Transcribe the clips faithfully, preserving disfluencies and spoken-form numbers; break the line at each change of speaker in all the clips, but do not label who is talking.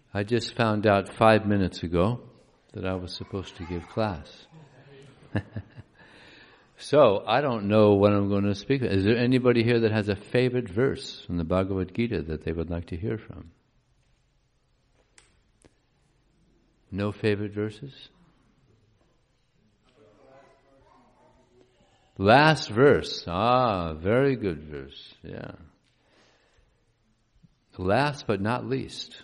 I just found out five minutes ago that I was supposed to give class. So, I don't know what I'm going to speak. Is there anybody here that has a favorite verse from the Bhagavad Gita that they would like to hear from? No favorite verses? Last verse. Ah, very good verse. Yeah. Last but not least.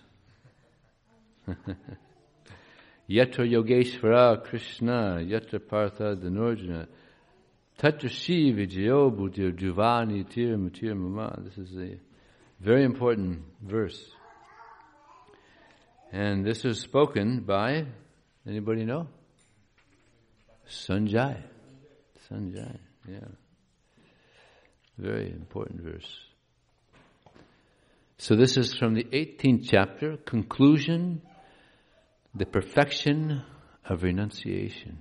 Yatra Yogeshvara Krishna, Yatra Partha Dhanurjana, Tatra Shiv Vijayo Bhutir Juvani Tir Matir Mama. This is a very important verse. And this is spoken by, anybody know? Sanjaya. Sanjaya, yeah. Very important verse. So this is from the eighteenth chapter, conclusion, the perfection of renunciation.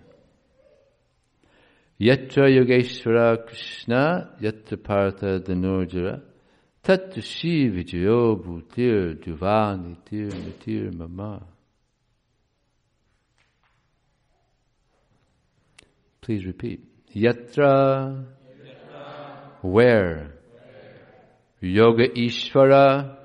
Yatra Yogeshvara Krishna, Yatra Partha Dhanurjara, Tatra Shiv Vijayo Bhutir Juvani Tir Matir Mama. Please repeat. Yatra, Yatra. Where? Yoga Ishvara,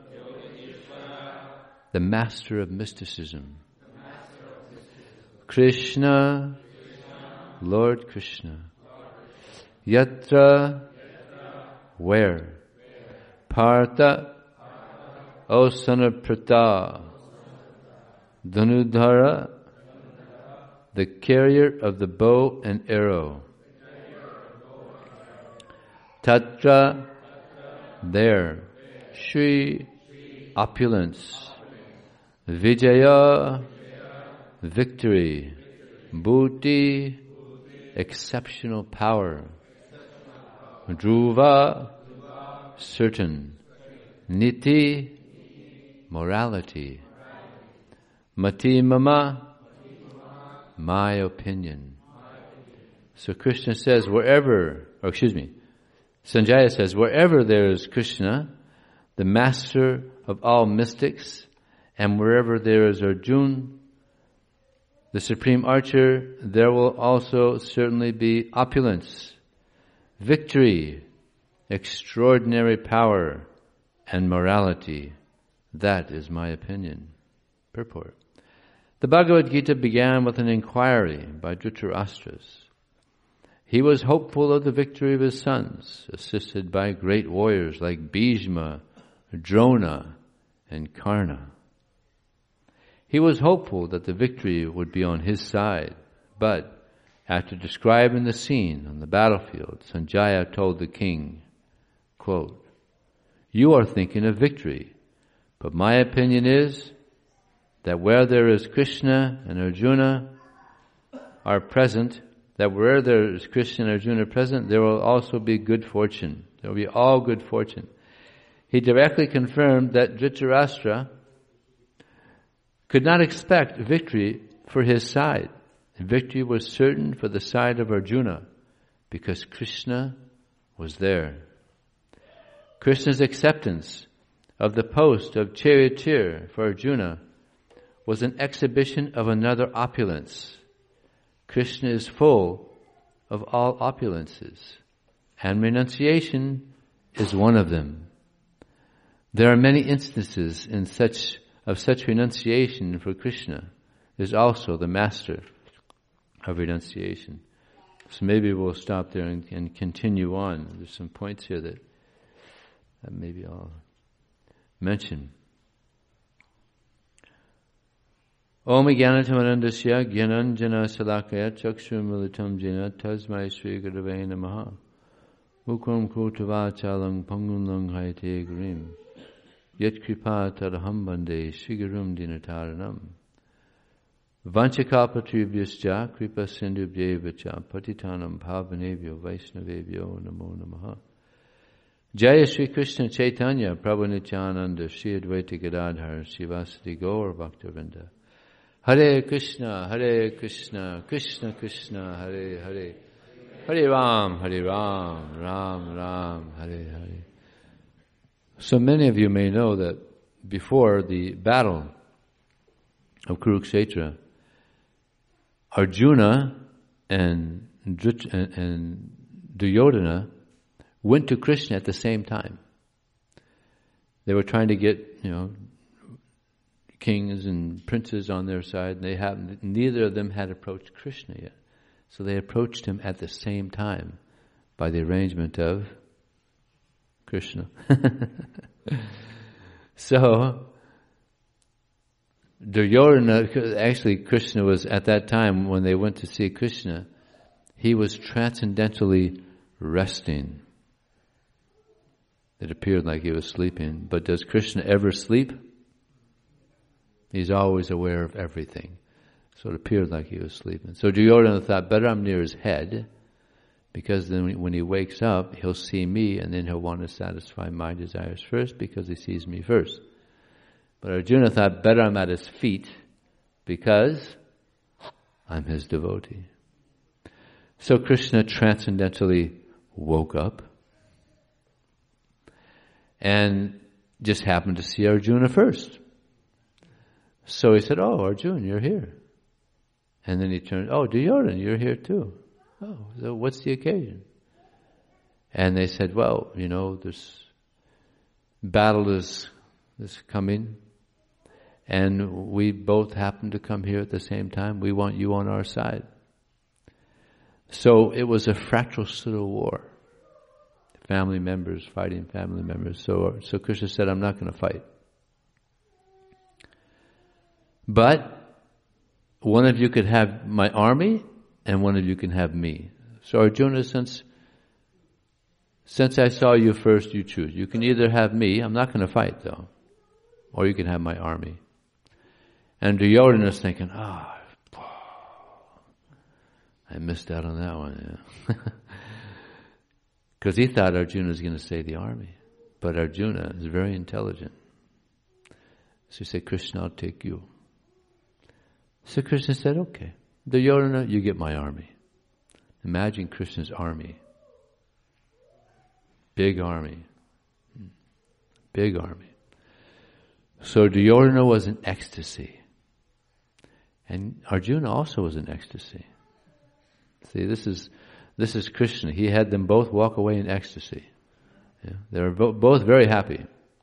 the master of mysticism. Master of mysticism. Krishna, Krishna, Lord Krishna. Lord Krishna. Yatra, Yatra. Where? Where? Partha, Partha. O son of Pratha. Dhanudhara, the carrier of the bow and arrow. Tatra, there. Shri, opulence. Vijaya, victory. Bhuti, exceptional power. Dhruva, certain. Niti, morality. Mati mama, my opinion. So Krishna says, wherever, or excuse me, Sanjaya says, wherever there is Krishna, the master of all mystics, and wherever there is Arjuna, the supreme archer, there will also certainly be opulence, victory, extraordinary power, and morality. That is my opinion. Purport. The Bhagavad Gita began with an inquiry by Dhritarashtra. He was hopeful of the victory of his sons, assisted by great warriors like Bhishma, Drona, and Karna. He was hopeful that the victory would be on his side, but after describing the scene on the battlefield, Sanjaya told the king, quote, "You are thinking of victory, but my opinion is that where there is Krishna and Arjuna are present, that where there is Krishna and Arjuna present, there will also be good fortune. There will be all good fortune." He directly confirmed that Dhritarashtra could not expect victory for his side. Victory was certain for the side of Arjuna because Krishna was there. Krishna's acceptance of the post of charioteer for Arjuna was an exhibition of another opulence. Krishna is full of all opulences, and renunciation is one of them. There are many instances in such of such renunciation for Krishna. Is also the master of renunciation. So maybe we'll stop there and, and continue on. There's some points here that, that maybe I'll mention. Om Jnanatamandasya Jnananjana Salakaya Chakshur Militam Jena Tasmai Sri Gurave Namaha Mukram Krutavachalam Pangunlang Hayate Grim Yat Kripa Taraham Bande Shigarum Dinataranam Vanchakapatribhyascha Kripa Sindhubhyevacha Patitanam Bhavanebhyo Vaishnavebhyo Namo Namaha Jaya Sri Krishna Chaitanya Prabhu Nityananda Shri Advaita Gadadhar Srivasati Gaur Bhaktivinoda Hare Krishna, Hare Krishna, Krishna Krishna, Hare Hare, Hare Ram, Hare Ram, Ram Ram, Hare Hare. So many of you may know that before the battle of Kurukshetra, Arjuna and, Drit- and, and Duryodhana went to Krishna at the same time. They were trying to get, you know, kings and princes on their side, and they happened, neither of them had approached Krishna yet. So they approached him at the same time by the arrangement of Krishna. So, Duryodhana, actually Krishna was, at that time when they went to see Krishna, he was transcendentally resting. It appeared like he was sleeping. But does Krishna ever sleep? He's always aware of everything. So it appeared like he was sleeping. So Duryodhana thought, better I'm near his head, because then when he wakes up, he'll see me, and then he'll want to satisfy my desires first, because he sees me first. But Arjuna thought, better I'm at his feet, because I'm his devotee. So Krishna transcendentally woke up, and just happened to see Arjuna first. So he said, oh, Arjuna, you're here. And then he turned, oh, Duryodhana, you're here too. Oh, so what's the occasion? And they said, well, you know, this battle is, is coming, and we both happen to come here at the same time. We want you on our side. So it was a fratricidal war. Family members fighting family members. So, so Krishna said, I'm not going to fight. But one of you could have my army, and one of you can have me. So Arjuna, since since I saw you first, you choose. You can either have me, I'm not going to fight though, or you can have my army. And Duryodhana is thinking, ah, oh, I missed out on that one. Because yeah. He thought Arjuna was going to say the army. But Arjuna is very intelligent. So he said, Krishna, I'll take you. So Krishna said, okay, Duryodhana, you get my army. Imagine Krishna's army. Big army. Big army. So Duryodhana was in ecstasy. And Arjuna also was in ecstasy. See, this is this is Krishna. He had them both walk away in ecstasy. Yeah, they were bo- both very happy.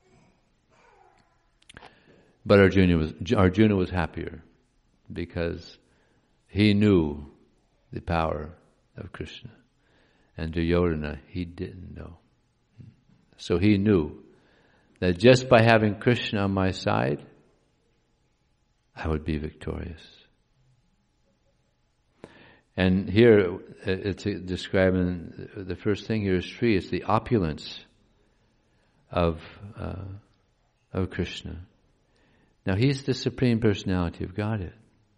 But Arjuna was Arjuna was happier, because he knew the power of Krishna. And Duryodhana, he didn't know. So he knew that just by having Krishna on my side, I would be victorious. And here, it's describing, the first thing here is Sri, it's the opulence of, uh, of Krishna. Now he's the Supreme Personality of Godhead.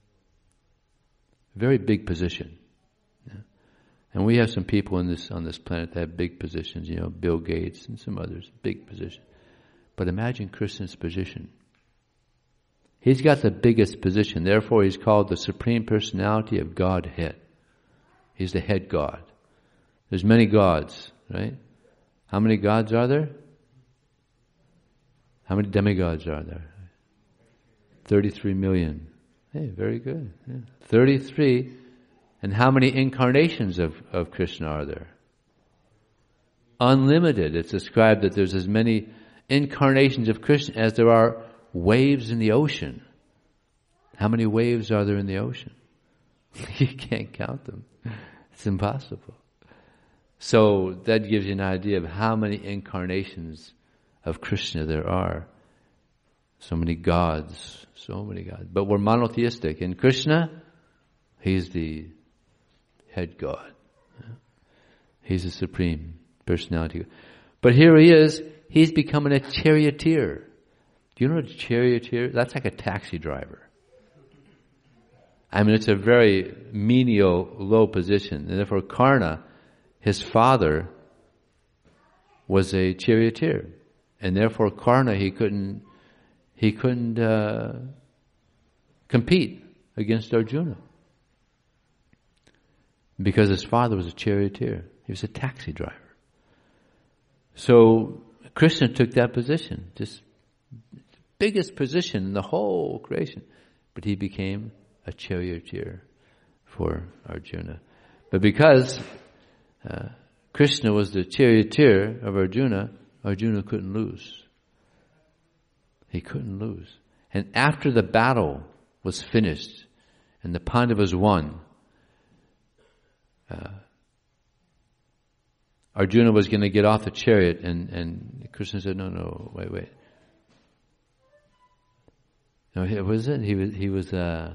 Very big position. Yeah. And we have some people in this on this planet that have big positions, you know, Bill Gates and some others, big position. But imagine Krishna's position. He's got the biggest position, therefore he's called the Supreme Personality of Godhead. He's the head God. There's many gods, right? How many gods are there? How many demigods are there? thirty-three million. Hey, very good. Yeah. thirty-three. And how many incarnations of, of Krishna are there? Unlimited. It's described that there's as many incarnations of Krishna as there are waves in the ocean. How many waves are there in the ocean? You can't count them. It's impossible. So that gives you an idea of how many incarnations of Krishna there are. So many gods, so many gods. But we're monotheistic. In Krishna, he's the head God. He's the Supreme Personality. But here he is, he's becoming a charioteer. Do you know what a charioteer? That's like a taxi driver. I mean, it's a very menial, low position. And therefore, Karna, his father, was a charioteer. And therefore, Karna, he couldn't, he couldn't uh, compete against Arjuna. Because his father was a charioteer. He was a taxi driver. So, Krishna took that position. Just biggest position in the whole creation. but he became a charioteer for Arjuna. But because uh, Krishna was the charioteer of Arjuna, Arjuna couldn't lose. He couldn't lose. And after the battle was finished and the Pandavas won, uh, Arjuna was going to get off the chariot, and, and Krishna said, no, no, wait, wait. No, it was it? He was, he was, uh,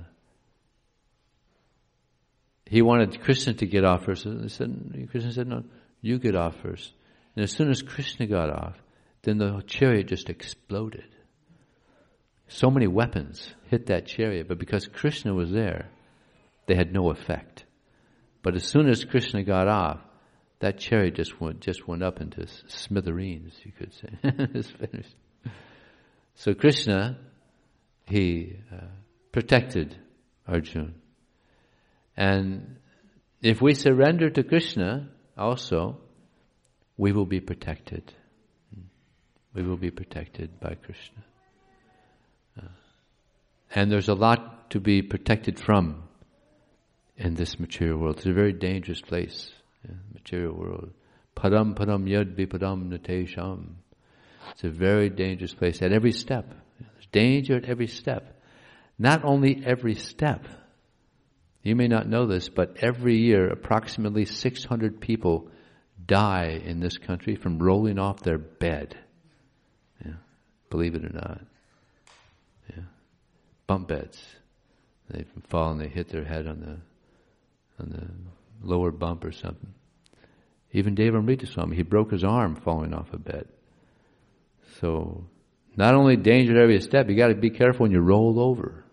he wanted Krishna to get off first. He said, Krishna said, no, you get off first. And as soon as Krishna got off, then the chariot just exploded. So many weapons hit that chariot, but because Krishna was there, they had no effect. But as soon as Krishna got off, that chariot just went just went up into smithereens, you could say. It's finished. So Krishna, he uh, protected Arjuna. And if we surrender to Krishna also, we will be protected. We will be protected by Krishna. Uh, and there's a lot to be protected from in this material world. It's a very dangerous place, yeah, material world. Param param yad vipadam natesham. It's a very dangerous place at every step. There's danger at every step. Not only every step. You may not know this, but every year approximately six hundred people die in this country from rolling off their bed. Yeah, believe it or not. Yeah, bump beds. They fall and they hit their head on the on the lower bump or something. Even Devamrita Swami, he broke his arm falling off a bed. So, not only danger at every step, you got to be careful when you roll over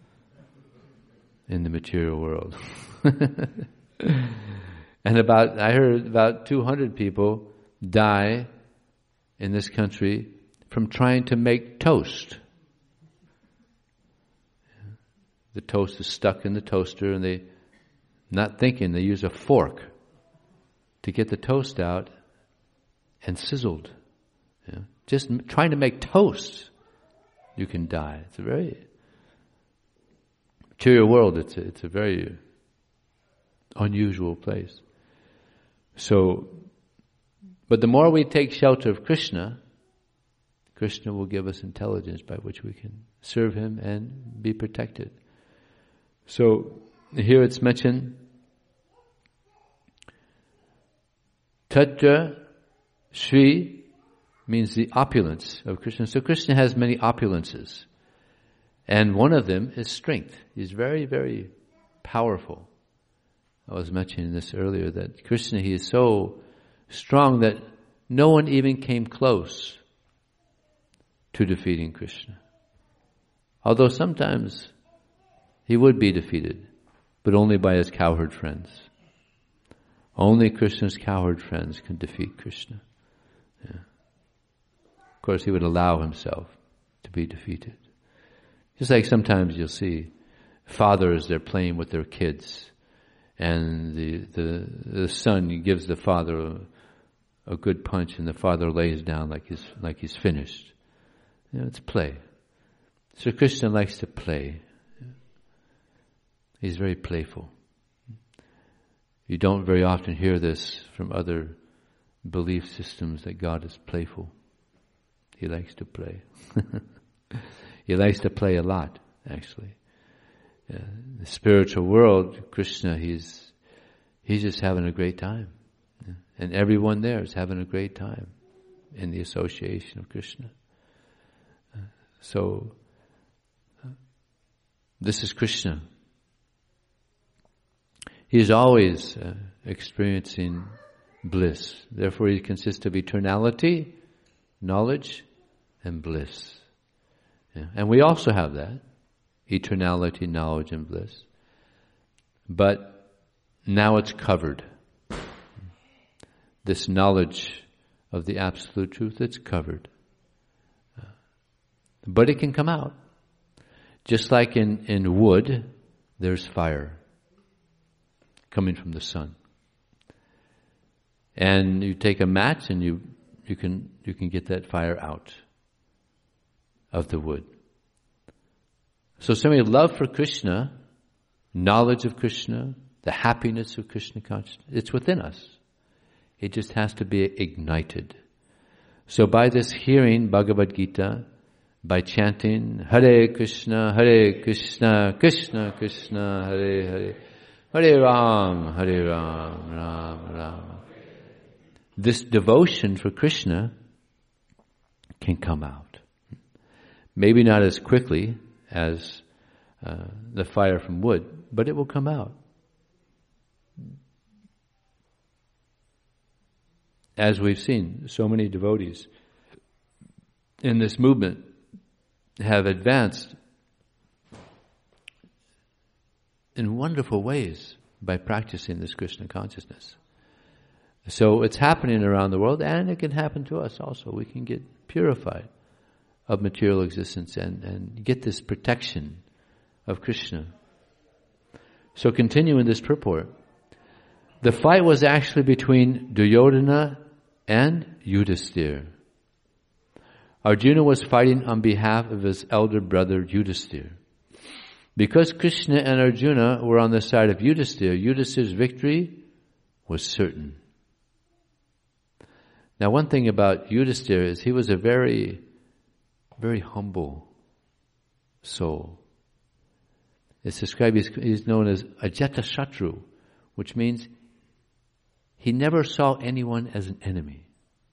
in the material world. And about, I heard about two hundred people die in this country from trying to make toast. The toast is stuck in the toaster, and they, not thinking, they use a fork to get the toast out and sizzled. Yeah. Just trying to make toast, you can die. It's a very material world. It's a, it's a very unusual place. So, but the more we take shelter of Krishna, Krishna will give us intelligence by which we can serve Him and be protected. So, here it's mentioned, Tatra Shri means the opulence of Krishna. So Krishna has many opulences. And one of them is strength. He's very, very powerful. I was mentioning this earlier, that Krishna, he is so strong that no one even came close to defeating Krishna. Although sometimes he would be defeated, but only by his cowherd friends. Only Krishna's cowherd friends can defeat Krishna. Yeah. Of course, he would allow himself to be defeated. Just like sometimes you'll see fathers, they're playing with their kids, and the the, the son gives the father a, a good punch, and the father lays down like he's like he's finished. You know, it's play. So Krishna likes to play. He's very playful. You don't very often hear this from other belief systems, that God is playful. He likes to play. He likes to play a lot, actually. Uh, the spiritual world, Krishna, he's he's just having a great time. Yeah. And everyone there is having a great time in the association of Krishna. Uh, so, uh, this is Krishna. He is always uh, experiencing bliss. Therefore, he consists of eternality, knowledge, and bliss. Yeah. And we also have that, eternality, knowledge, and bliss. But now it's covered. This knowledge of the absolute truth, it's covered. Uh, but it can come out. Just like in, in wood, there's fire coming from the sun. And you take a match and you you can you can get that fire out of the wood. So certainly love for Krishna, knowledge of Krishna, the happiness of Krishna consciousness, it's within us. It just has to be ignited. So by this hearing Bhagavad Gita, by chanting Hare Krishna, Hare Krishna, Krishna Krishna, Hare Hare, Hare Ram, Hare Ram, Ram Ram, this devotion for Krishna can come out. Maybe not as quickly as uh, the fire from wood, but it will come out. As we've seen, so many devotees in this movement have advanced in wonderful ways by practicing this Krishna consciousness. So it's happening around the world, and it can happen to us also. We can get purified of material existence and, and get this protection of Krishna. So continue in this purport. The fight was actually between Duryodhana and Yudhisthira. Arjuna was fighting on behalf of his elder brother Yudhisthira. Because Krishna and Arjuna were on the side of Yudhisthira, Yudhisthira's victory was certain. Now, one thing about Yudhisthira is he was a very, very humble soul. It's described, he's, he's known as Ajatashatru, which means he never saw anyone as an enemy.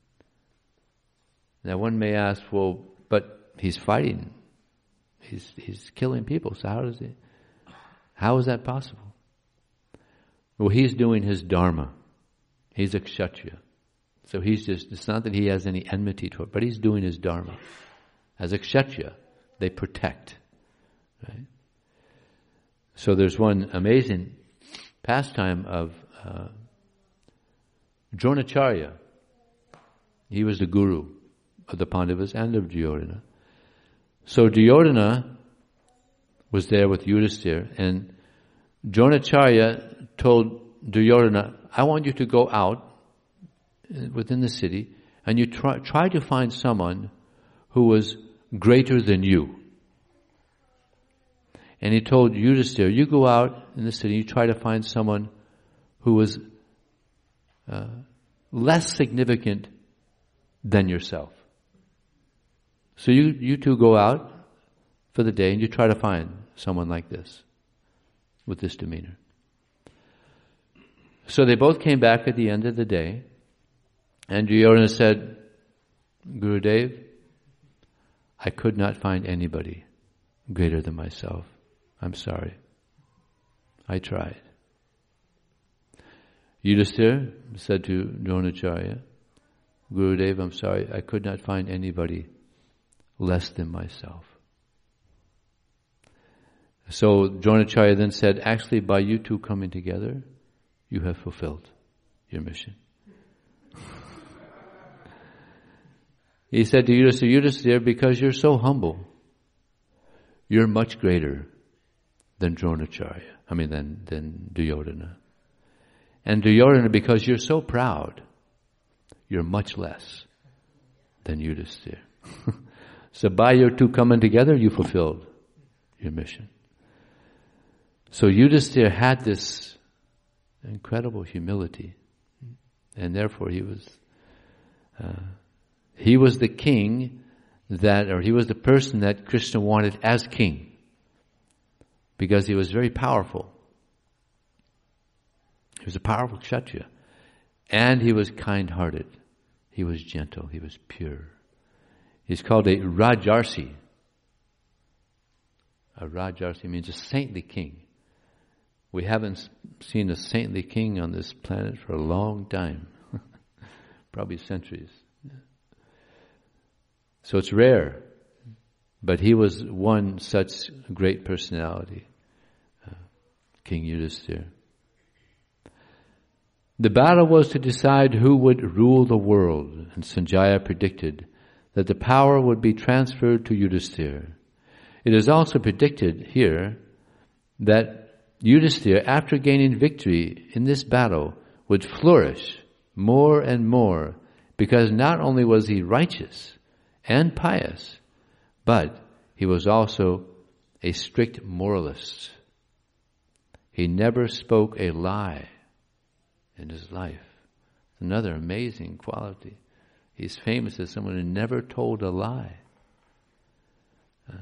Now, one may ask, well, but he's fighting. He's he's killing people. So how does he? How is that possible? Well, he's doing his dharma. He's a kshatriya. So he's just, it's not that he has any enmity to it, but he's doing his dharma. As a kshatriya, they protect. Right? So there's one amazing pastime of uh, Dronacharya. He was the guru of the Pandavas and of Duryodhana. So Duryodhana was there with Yudhisthira, and Dronacharya told Duryodhana, I want you to go out within the city and you try, try to find someone who was greater than you. And he told Yudhisthira, you go out in the city, you try to find someone who was uh, less significant than yourself. So you, you two go out for the day and you try to find someone like this, with this demeanor. So they both came back at the end of the day, and Duryodhana said, Gurudev, I could not find anybody greater than myself. I'm sorry. I tried. Yudhisthira said to Dronacharya, Gurudev, I'm sorry, I could not find anybody less than myself. So Dronacharya then said, actually by you two coming together, you have fulfilled your mission. He said to Yudhisthira, Yudhisthira, because you're so humble, you're much greater than Dronacharya, I mean than, than Duryodhana. And Duryodhana, because you're so proud, you're much less than Yudhisthira. So by your two coming together, you fulfilled your mission. So Yudhisthira had this incredible humility, and therefore he was uh, he was the king that, or he was the person that Krishna wanted as king, because he was very powerful. He was a powerful kshatriya, and he was kind-hearted. He was gentle. He was pure. He's called a Rajarsi. A Rajarsi means a saintly king. We haven't seen a saintly king on this planet for a long time. Probably centuries. So it's rare. But he was one such great personality, uh, King Yudhisthira. The battle was to decide who would rule the world, and Sanjaya predicted that the power would be transferred to Yudhisthira. It is also predicted here that Yudhisthira, after gaining victory in this battle, would flourish more and more, because not only was he righteous and pious, but he was also a strict moralist. He never spoke a lie in his life. Another amazing quality. He's famous as someone who never told a lie. Uh,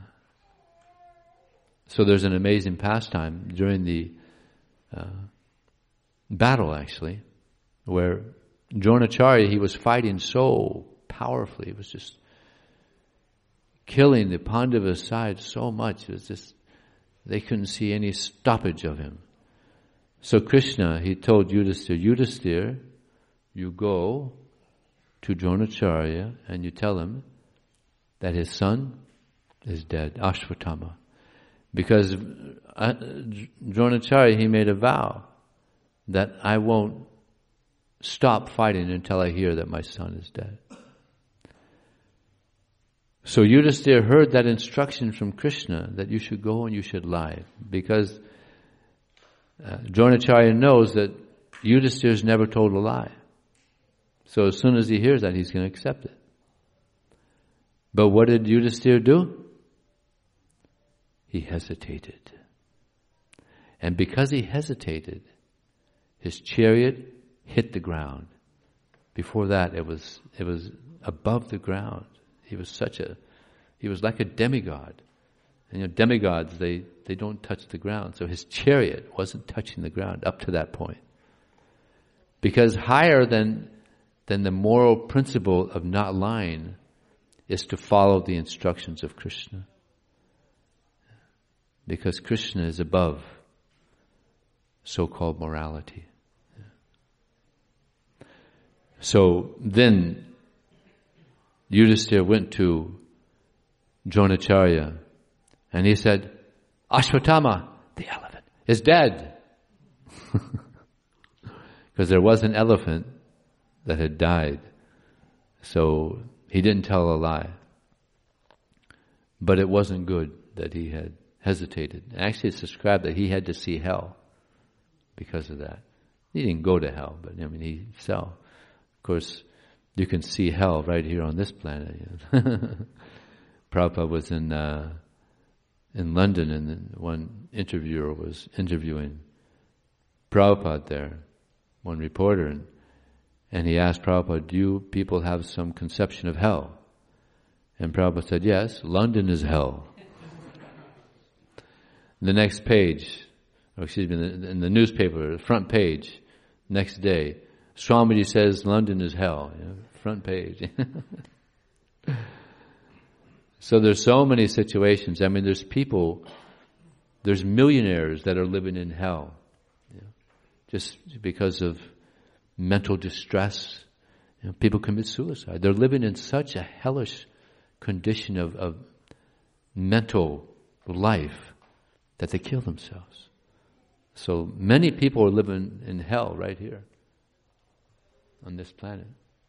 so there's an amazing pastime during the uh, battle, actually, where Dronacharya, he was fighting so powerfully. He was just killing the Pandavas' side so much. It was just, they couldn't see any stoppage of him. So Krishna, he told Yudhisthira, Yudhisthira, you go to Dronacharya and you tell him that his son is dead, Ashwatthama. Because uh, Dronacharya, he made a vow that I won't stop fighting until I hear that my son is dead. So Yudhisthira heard that instruction from Krishna that you should go and you should lie, because uh, Dronacharya knows that Yudhisthira's never told a lie. So as soon as he hears that, he's going to accept it. But what did Yudhisthira do? He hesitated. And because he hesitated, his chariot hit the ground. Before that, it was it was above the ground. He was such a, he was like a demigod. And you know, demigods, they, they don't touch the ground. So his chariot wasn't touching the ground up to that point. Because higher than, than the moral principle of not lying is to follow the instructions of Krishna. Because Krishna is above so-called morality. So then Yudhisthira went to Dronacharya and he said, Ashwatthama, the elephant, is dead. Because there was an elephant that had died. So he didn't tell a lie. But it wasn't good that he had hesitated. Actually, it's described that he had to see hell because of that. He didn't go to hell, but I mean, he fell. Of course, you can see hell right here on this planet. Prabhupada was in uh, in London, and one interviewer was interviewing Prabhupada there, one reporter, and, and he asked Prabhupada, do you people have some conception of hell? And Prabhupada said, yes, London is hell. The next page, or excuse me, in the, in the newspaper, the front page, next day, Swamiji says London is hell. You know, front page. So there's so many situations. I mean, there's people, there's millionaires that are living in hell, you know, just because of mental distress. You know, people commit suicide. They're living in such a hellish condition of, of mental life that they kill themselves. So many people are living in hell right here on this planet.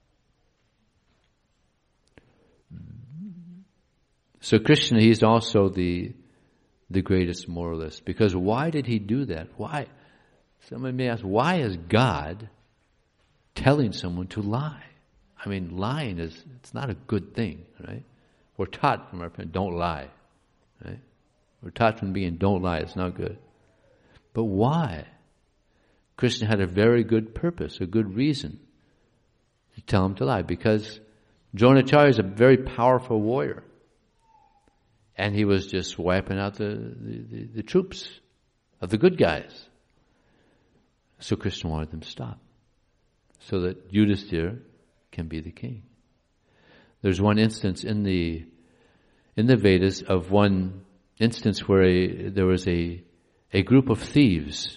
So Krishna, he's also the the greatest moralist. Because why did he do that? Why? Somebody may ask, why is God telling someone to lie? I mean, lying is, it's not a good thing, right? We're taught from our parents, don't lie, right? We're taught from being, don't lie, it's not good. But why? Krishna had a very good purpose, a good reason to tell him to lie. Because Dronacharya is a very powerful warrior. And he was just wiping out the, the, the, the troops of the good guys. So Krishna wanted them to stop, so that Yudhisthira can be the king. There's one instance in the in the Vedas of one instance where a, there was a a group of thieves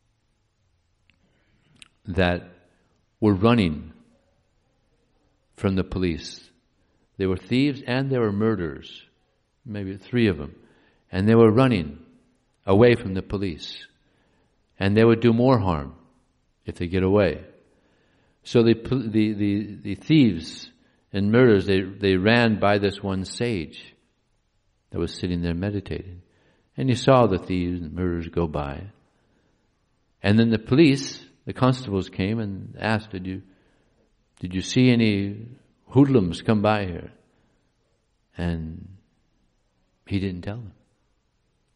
that were running from the police. They were thieves and they were murderers. Maybe three of them. And they were running away from the police. And they would do more harm if they get away. So the the the, the thieves and murderers, they, they ran by this one sage that was sitting there meditating. And he saw the thieves and murderers go by. And then the police, the constables came and asked, Did you did you see any hoodlums come by here? And he didn't tell them.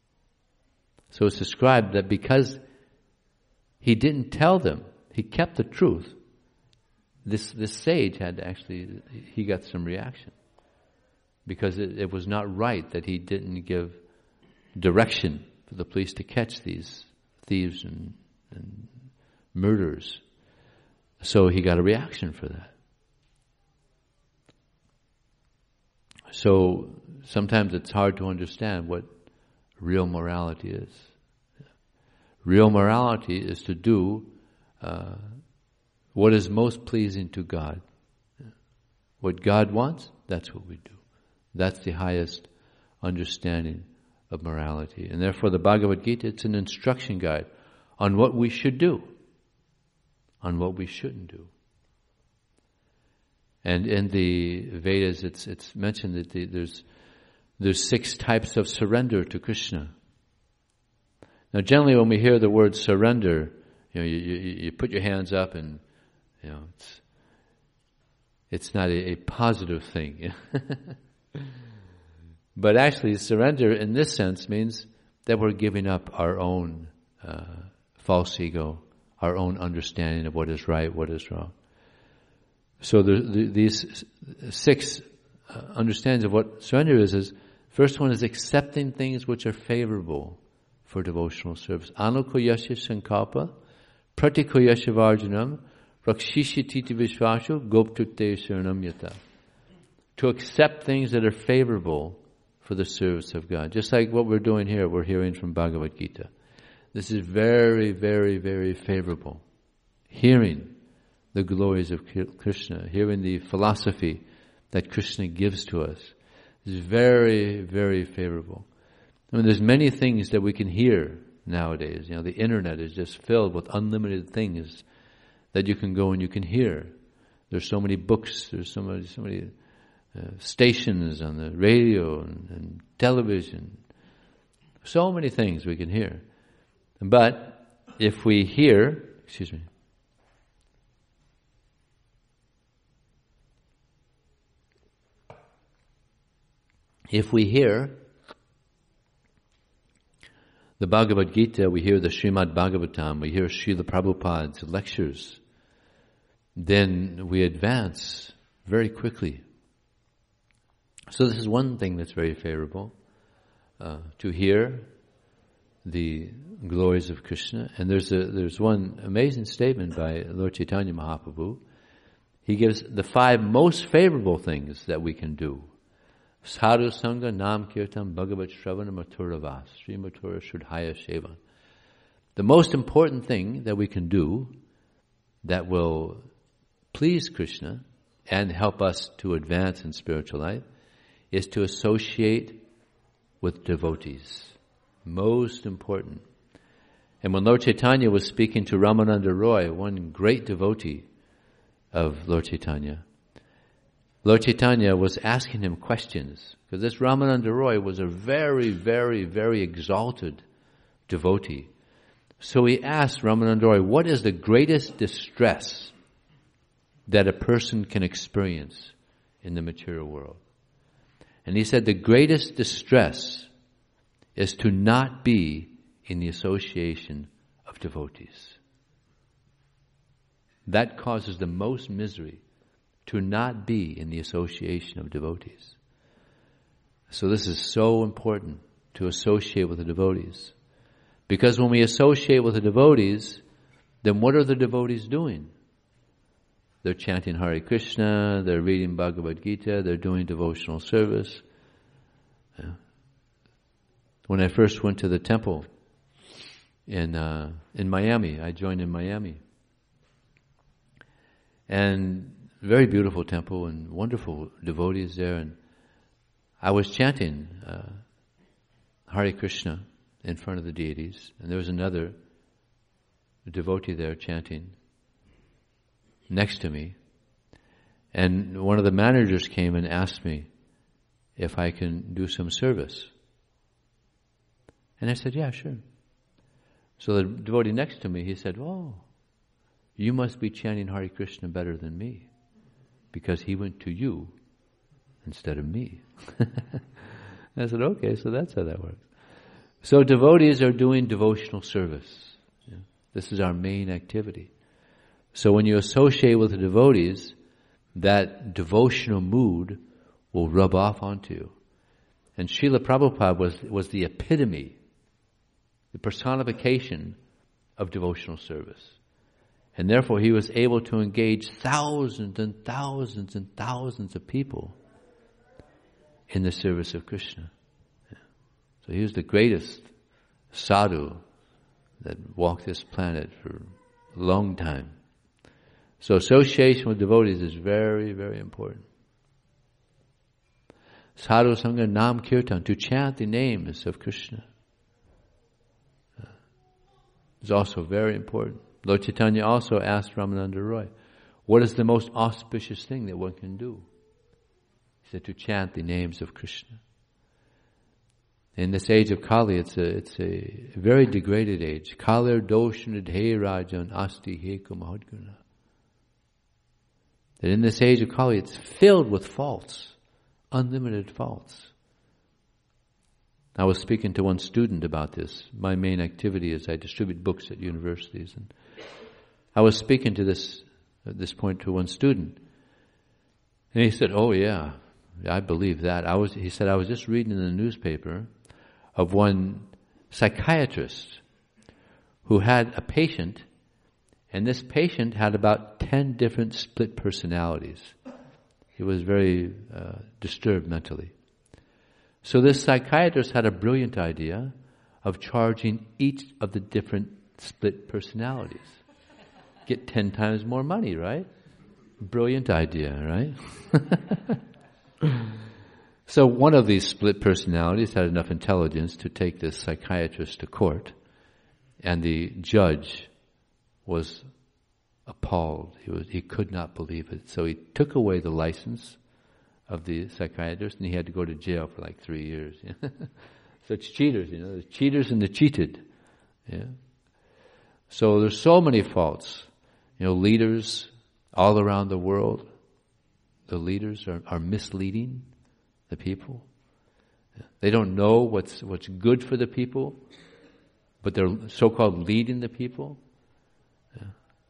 So it's described that because he didn't tell them, he kept the truth, this, this sage had to actually, he got some reaction. Because it, it was not right that he didn't give direction for the police to catch these thieves and, and murderers. So he got a reaction for that. So sometimes it's hard to understand what real morality is. Real morality is to do uh, what is most pleasing to God. What God wants, that's what we do. That's the highest understanding of morality. And therefore the Bhagavad Gita, it's an instruction guide on what we should do, on what we shouldn't do. And in the Vedas, it's it's mentioned that the, there's there's six types of surrender to Krishna. Now, generally, when we hear the word surrender, you know, you, you, you put your hands up, and you know, it's it's not a, a positive thing. But actually, surrender in this sense means that we're giving up our own uh, false ego, our own understanding of what is right, what is wrong. So the, the, these six uh, understandings of what surrender is, is first one is accepting things which are favorable for devotional service. Anukoyasya sankalpa, pratikoyasya varjanam, rakshishititi vishvashu, goptukte sharanam yata. To accept things that are favorable for the service of God. Just like what we're doing here, we're hearing from Bhagavad Gita. This is very, very, very favorable. Hearing the glories of Krishna, hearing the philosophy that Krishna gives to us is very, very favorable. I mean, there's many things that we can hear nowadays. You know, the internet is just filled with unlimited things that you can go and you can hear. There's so many books, there's so many, so many uh, stations on the radio and, and television. So many things we can hear. But if we hear, excuse me, if we hear the Bhagavad Gita, we hear the Srimad Bhagavatam, we hear Srila Prabhupada's lectures, then we advance very quickly. So this is one thing that's very favorable, uh, to hear the glories of Krishna. And there's a there's one amazing statement by Lord Chaitanya Mahaprabhu. He gives the five most favorable things that we can do. Sadhu Sangha, Nam Kirtan, Bhagavat Shravana, Mathura Vas, Sri Mathura Shudhaya Shevan. The most important thing that we can do that will please Krishna and help us to advance in spiritual life is to associate with devotees. Most important. And when Lord Chaitanya was speaking to Ramananda Roy, one great devotee of Lord Chaitanya, Lord Chaitanya was asking him questions, because this Ramananda Roy was a very, very, very exalted devotee. So he asked Ramananda Roy, what is the greatest distress that a person can experience in the material world? And he said the greatest distress is to not be in the association of devotees. That causes the most misery, to not be in the association of devotees. So this is so important, to associate with the devotees. Because when we associate with the devotees, then what are the devotees doing? They're chanting Hare Krishna, they're reading Bhagavad Gita, they're doing devotional service. Yeah. When I first went to the temple in uh, in Miami, I joined in Miami. And very beautiful temple and wonderful devotees there. And I was chanting uh, Hare Krishna in front of the deities. And there was another devotee there chanting next to me. And one of the managers came and asked me if I can do some service. And I said, yeah, sure. So the devotee next to me, he said, oh, you must be chanting Hare Krishna better than me, because he went to you instead of me. I said, okay, so that's how that works. So devotees are doing devotional service. Yeah. This is our main activity. So when you associate with the devotees, that devotional mood will rub off onto you. And Srila Prabhupada was, was the epitome, the personification of devotional service. And therefore he was able to engage thousands and thousands and thousands of people in the service of Krishna. Yeah. So he was the greatest sadhu that walked this planet for a long time. So association with devotees is very, very important. Sadhu Sangha Nam Kirtan, to chant the names of Krishna, uh, is also very important. Lord Chaitanya also asked Ramananda Roy, what is the most auspicious thing that one can do? He said, to chant the names of Krishna. In this age of Kali, it's a, it's a very degraded age. Kalir doshanad he rajan asti he kumahadguna. That in this age of Kali, it's filled with faults. Unlimited faults. I was speaking to one student about this. My main activity is I distribute books at universities, and I was speaking to this at this point to one student, and he said, "Oh yeah, I believe that." I was. He said, "I was just reading in the newspaper of one psychiatrist who had a patient, and this patient had about ten different split personalities." He was very uh, disturbed mentally. So this psychiatrist had a brilliant idea of charging each of the different split personalities. Get ten times more money, right? Brilliant idea, right? So one of these split personalities had enough intelligence to take this psychiatrist to court, and the judge was appalled. He was, he could not believe it. So he took away the license of the psychiatrist, and he had to go to jail for like three years. Such cheaters, you know, the cheaters and the cheated. Yeah. So there's so many faults. You know, leaders all around the world, the leaders are, are misleading the people. They don't know what's what's good for the people, but they're so-called leading the people. Yeah.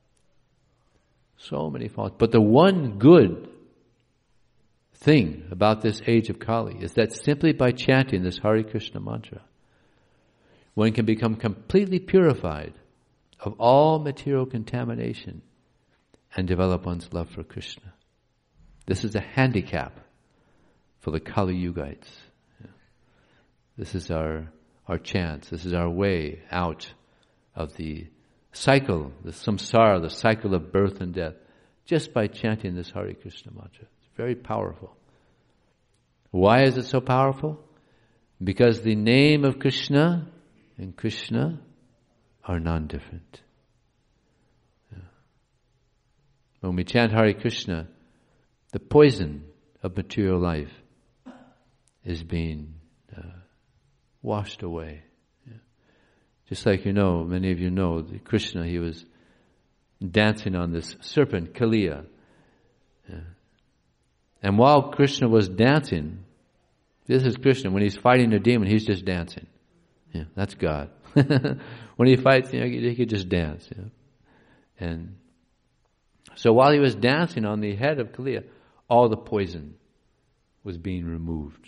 So many faults. But the one good thing about this age of Kali is that simply by chanting this Hare Krishna mantra, one can become completely purified of all material contamination and develop one's love for Krishna. This is a handicap for the Kali Yugites. This is our our chance. This is our way out of the cycle, the samsara, the cycle of birth and death, just by chanting this Hare Krishna mantra. It's very powerful. Why is it so powerful? Because the name of Krishna and Krishna are non-different. Yeah. When we chant Hare Krishna, the poison of material life is being uh, washed away. Just like you know, many of you know, that Krishna, he was dancing on this serpent, Kaliya. Yeah. And while Krishna was dancing, this is Krishna, when he's fighting a demon, he's just dancing. Yeah, that's God. When he fights, you know, he could just dance. You know? And so while he was dancing on the head of Kaliya, all the poison was being removed.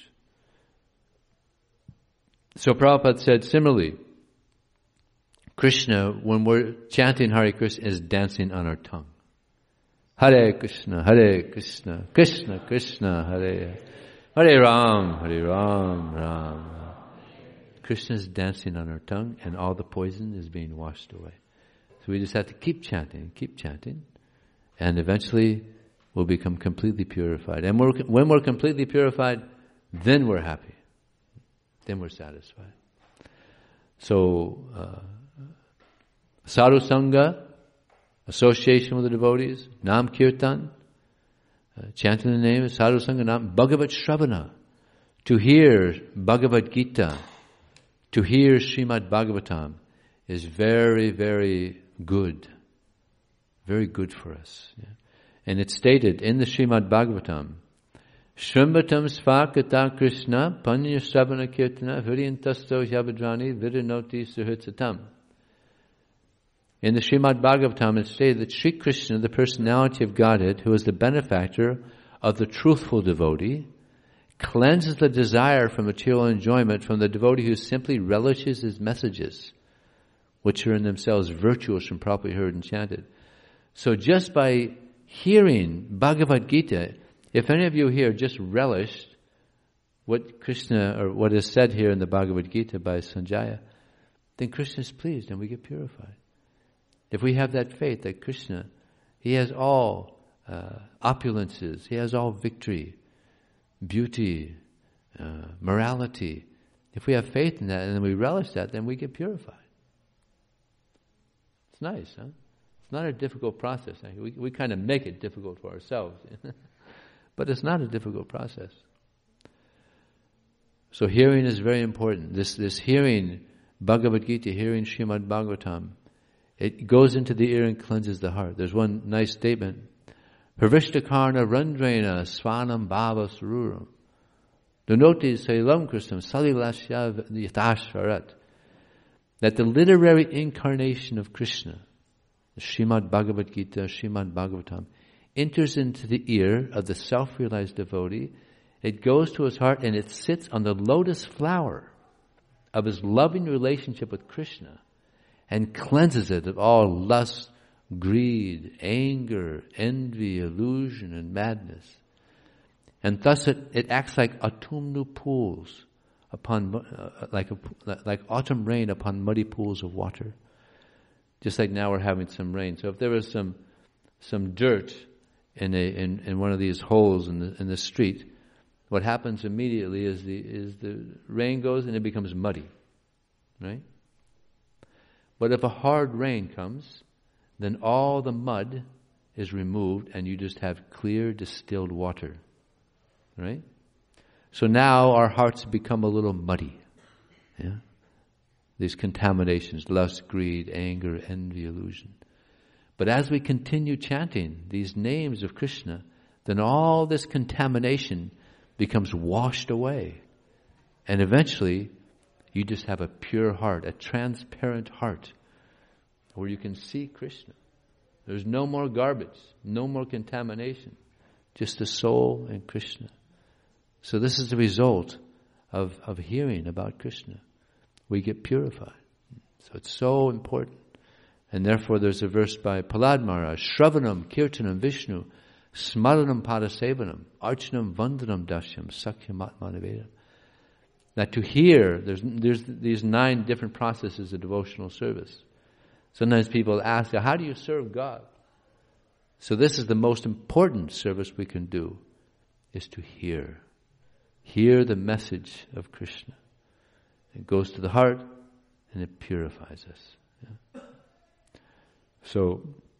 So Prabhupada said similarly, Krishna, when we're chanting Hare Krishna, is dancing on our tongue. Hare Krishna, Hare Krishna, Krishna Krishna, Hare Hare Ram, Hare Ram, Ram. Krishna is dancing on our tongue, and all the poison is being washed away. So we just have to keep chanting, keep chanting, and eventually we'll become completely purified. And we're, when we're completely purified, then we're happy. Then we're satisfied. So, uh, Sadhu Sangha, association with the devotees, Nam Kirtan, uh, chanting the name of Sadhu Sangha, Nam Bhagavat Shravana, to hear Bhagavad Gita, to hear Srimad Bhagavatam is very, very good. Very good for us. Yeah. And it's stated in the Srimad Bhagavatam, Shrimbatam svakata Krishna panya savana kirtana viryantasto yabadrani virinoti suhitsatam. In the Srimad Bhagavatam it stated that Sri Krishna, the personality of Godhead, who is the benefactor of the truthful devotee, cleanses the desire for material enjoyment from the devotee who simply relishes his messages, which are in themselves virtuous and properly heard and chanted. So just by hearing Bhagavad Gita, if any of you here just relished what Krishna, or what is said here in the Bhagavad Gita by Sanjaya, then Krishna is pleased and we get purified. If we have that faith that Krishna, He has all uh, opulences, He has all victory, beauty, uh, morality. If we have faith in that and then we relish that, then we get purified. It's nice, huh? It's not a difficult process. We, we kind of make it difficult for ourselves. But it's not a difficult process. So hearing is very important. This this hearing Bhagavad Gita, hearing Srimad Bhagavatam, it goes into the ear and cleanses the heart. There's one nice statement. Pravishtakarna randrana svanam bhava sururam. Donoti sailam kristam salilasya yatashvarat. That the literary incarnation of Krishna, the Srimad Bhagavad Gita, Srimad Bhagavatam, enters into the ear of the self-realized devotee. It goes to his heart and it sits on the lotus flower of his loving relationship with Krishna and cleanses it of all lust, greed, anger, envy, illusion, and madness. And thus it, it acts like autumnal pools upon, uh, like a, like autumn rain upon muddy pools of water. Just like now we're having some rain. So if there was some some dirt in a in, in one of these holes in the in the street, what happens immediately is the is the rain goes and it becomes muddy, right? But if a hard rain comes, then all the mud is removed and you just have clear distilled water, right? So now our hearts become a little muddy, yeah. These contaminations, lust, greed, anger, envy, illusion. But as we continue chanting these names of Krishna, then all this contamination becomes washed away. And eventually, you just have a pure heart, a transparent heart, where you can see Krishna. There's no more garbage, no more contamination, just the soul and Krishna. So this is the result of, of hearing about Krishna. We get purified. So it's so important. And therefore there's a verse by Prahlad Maharaj, Shravanam Kirtanam Vishnu, Smaranam Padasevanam, Archanam Vandanam Dashyam, Sakyamatmanavedam. That to hear, there's, there's these nine different processes of devotional service. Sometimes people ask, how do you serve God? So this is the most important service we can do, is to hear. Hear the message of Krishna. It goes to the heart and it purifies us. Yeah. So,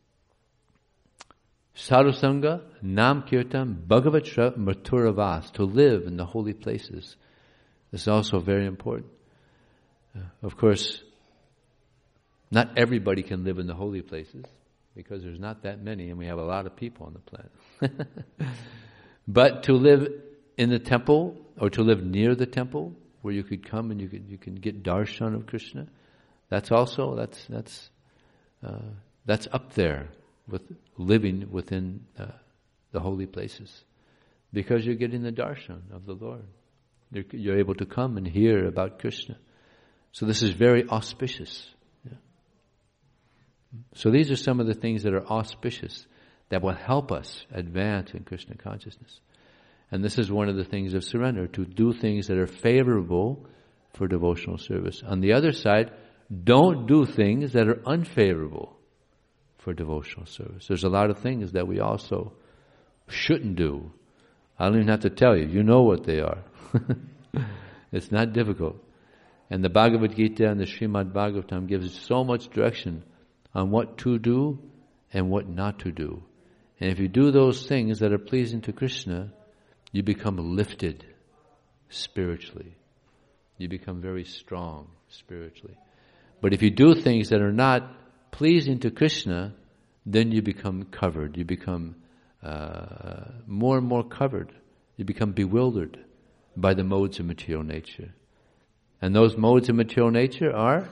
Sadhusanga, Nam Kirtan, Bhagavatra, Mrturavas, to live in the holy places. This is also very important. Uh, of course, not everybody can live in the holy places because there's not that many and we have a lot of people on the planet. But to live in the temple or to live near the temple where you could come and you could you can get darshan of Krishna, that's also, that's that's uh, that's up there with living within uh, the holy places, because you're getting the darshan of the Lord. You're, you're able to come and hear about Krishna. So this is very auspicious. Yeah. So these are some of the things that are auspicious that will help us advance in Krishna consciousness. And this is one of the things of surrender, to do things that are favorable for devotional service. On the other side, don't do things that are unfavorable for devotional service. There's a lot of things that we also shouldn't do. I don't even have to tell you. You know what they are. It's not difficult. And the Bhagavad Gita and the Srimad Bhagavatam gives so much direction on what to do and what not to do. And if you do those things that are pleasing to Krishna, you become lifted spiritually. You become very strong spiritually. But if you do things that are not pleasing to Krishna, then you become covered. You become uh, more and more covered You become bewildered by the modes of material nature. And those modes of material nature are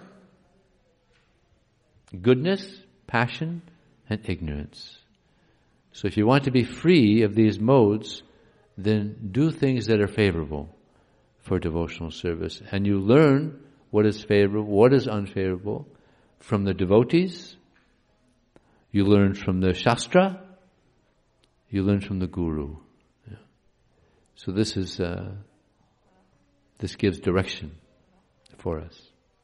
goodness, passion, and ignorance. So if you want to be free of these modes, then do things that are favorable for devotional service. And you learn what is favorable, what is unfavorable from the devotees. You learn from the Shastra. You learn from the Guru. Yeah. So this is uh, this gives direction for us.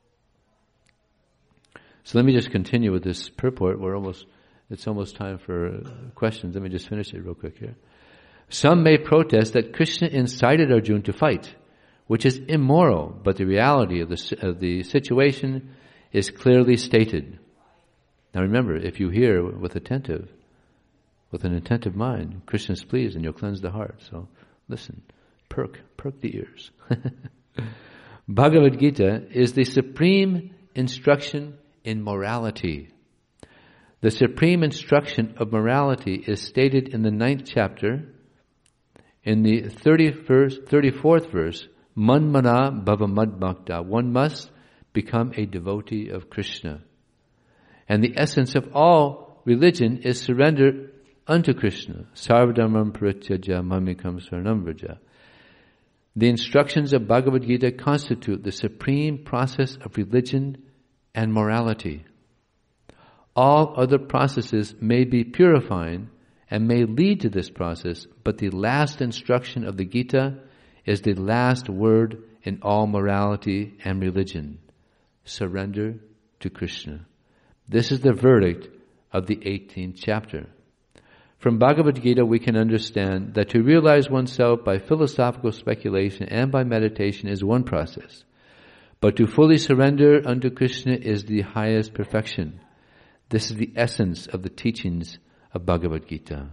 So let me just continue with this purport. We're almost it's almost time for questions. Let me just finish it real quick here. Some may protest that Krishna incited Arjuna to fight, which is immoral, but the reality of the of the situation is clearly stated. Now remember, if you hear with attentive, with an attentive mind, Krishna is pleased and you'll cleanse the heart. So listen, perk, perk the ears. Bhagavad Gita is the supreme instruction in morality. The supreme instruction of morality is stated in the ninth chapter, in the thirty-first, thirty-fourth verse, Manmana bhava madbhakta. One must become a devotee of Krishna. And the essence of all religion is surrender unto Krishna. Sarvadharmam parityaja mamikam saranam vraja. The instructions of Bhagavad Gita constitute the supreme process of religion and morality. All other processes may be purifying and may lead to this process, but the last instruction of the Gita is the last word in all morality and religion. Surrender to Krishna. This is the verdict of the eighteenth chapter. From Bhagavad Gita we can understand that to realize oneself by philosophical speculation and by meditation is one process, but to fully surrender unto Krishna is the highest perfection. This is the essence of the teachings of Bhagavad Gita.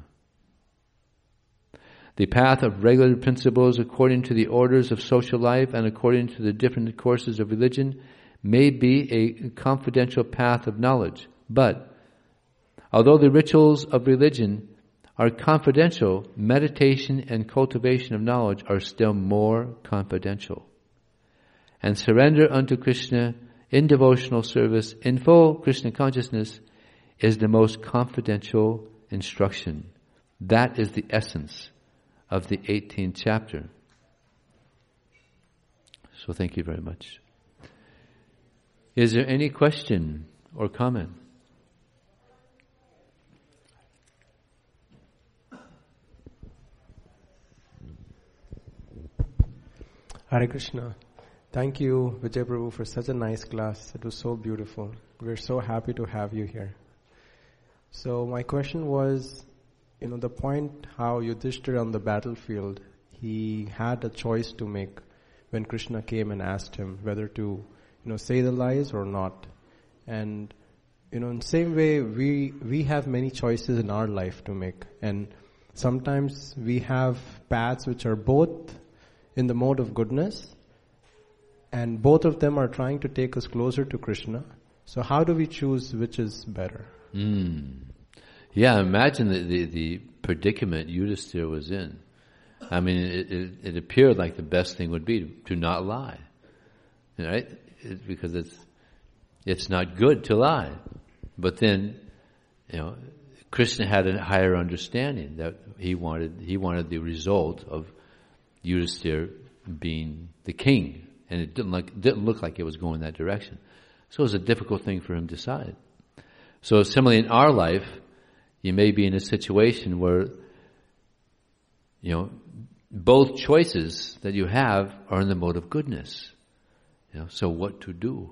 The path of regulated principles according to the orders of social life and according to the different courses of religion may be a confidential path of knowledge, but although the rituals of religion are confidential, meditation and cultivation of knowledge are still more confidential. And surrender unto Krishna in devotional service, in full Krishna consciousness, is the most confidential instruction. That is the essence of the eighteenth chapter. So thank you very much. Is there any question or comment?
Hare Krishna. Thank you, Vijay Prabhu, for such a nice class. It was so beautiful. We're so happy to have you here. So my question was, you know, the point how Yudhishthira on the battlefield, he had a choice to make when Krishna came and asked him whether to, you know, say the lies or not. And, you know, in the same way, we, we have many choices in our life to make. And sometimes we have paths which are both in the mode of goodness, and both of them are trying to take us closer to Krishna. So how do we choose which is better?
Mm. Yeah, imagine the, the, the predicament Yudhishthira was in. I mean, it, it, it appeared like the best thing would be to, to not lie, right? It, because it's it's not good to lie. But then, you know, Krishna had a higher understanding that he wanted he wanted the result of Yudhishthira being the king, and it didn't like didn't look like it was going that direction. So it was a difficult thing for him to decide. So similarly in our life, you may be in a situation where, you know, both choices that you have are in the mode of goodness. You know, so what to do?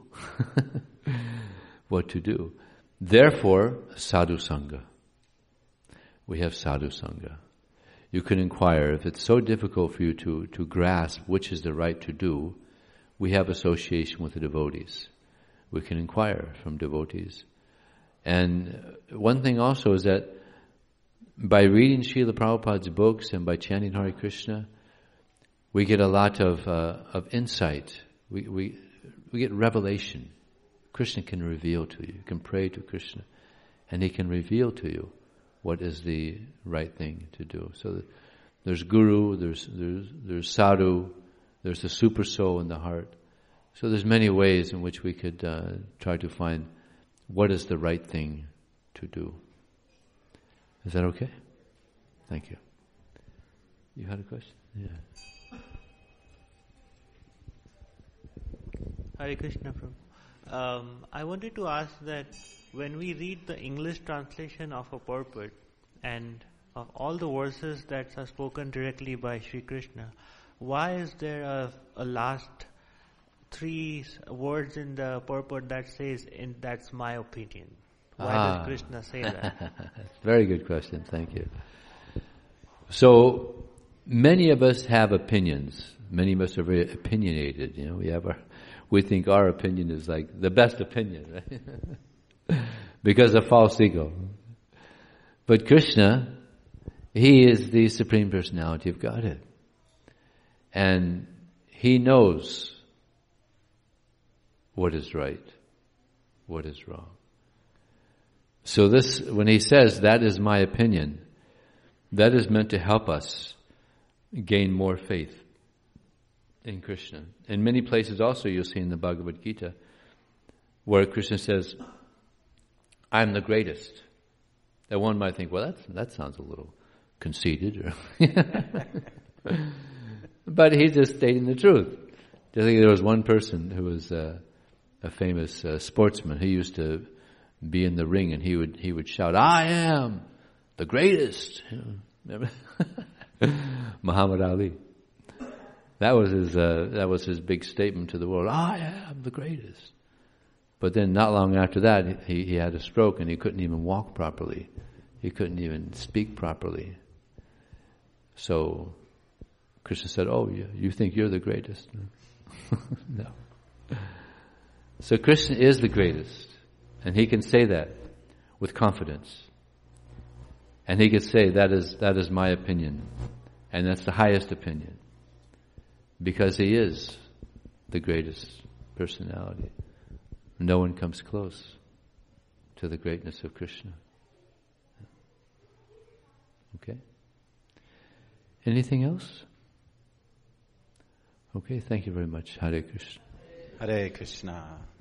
What to do? Therefore, sadhu sangha. We have sadhu sangha. You can inquire, if it's so difficult for you to, to grasp which is the right to do, we have association with the devotees. We can inquire from devotees. And one thing also is that by reading Srila Prabhupada's books and by chanting Hare Krishna, we get a lot of uh, of insight. We, we we get revelation. Krishna can reveal to you. You can pray to Krishna, and He can reveal to you what is the right thing to do. So There's guru, there's, there's, there's sadhu, there's the super soul in the heart. So there's many ways in which we could uh, try to find what is the right thing to do. Is that okay? Thank you. You had a question? Yeah.
Hare Krishna, Prabhu. Um, I wanted to ask that when we read the English translation of a purport and of all the verses that are spoken directly by Sri Krishna, why is there a, a last three words in the purport that says, "In that's my opinion"? Why
ah.
does Krishna say that?
Very good question. Thank you. So many of us have opinions. Many of us are very opinionated. You know, we have our, we think our opinion is like the best opinion, right? Because of false ego. But Krishna, He is the Supreme Personality of Godhead. And He knows what is right, what is wrong. So this, when He says, that is my opinion, that is meant to help us gain more faith in Krishna. In many places also you'll see in the Bhagavad Gita where Krishna says, I'm the greatest. That one might think, well, that that sounds a little conceited. Or but he's just stating the truth. I think there was one person who was uh, a famous uh, sportsman. He used to be in the ring and he would he would shout, I am the greatest. Remember? Muhammad Ali. That was his uh, that was his big statement to the world. I am the greatest. But then not long after that, he, he had a stroke and he couldn't even walk properly. He couldn't even speak properly. So Krishna said, oh, you, you think you're the greatest? No. So Krishna is the greatest. And He can say that with confidence. And He can say, that is that is my opinion. And that's the highest opinion. Because He is the greatest personality. No one comes close to the greatness of Krishna. Okay? Anything else? Okay, thank you very much. Hare Krishna.
Hare Krishna.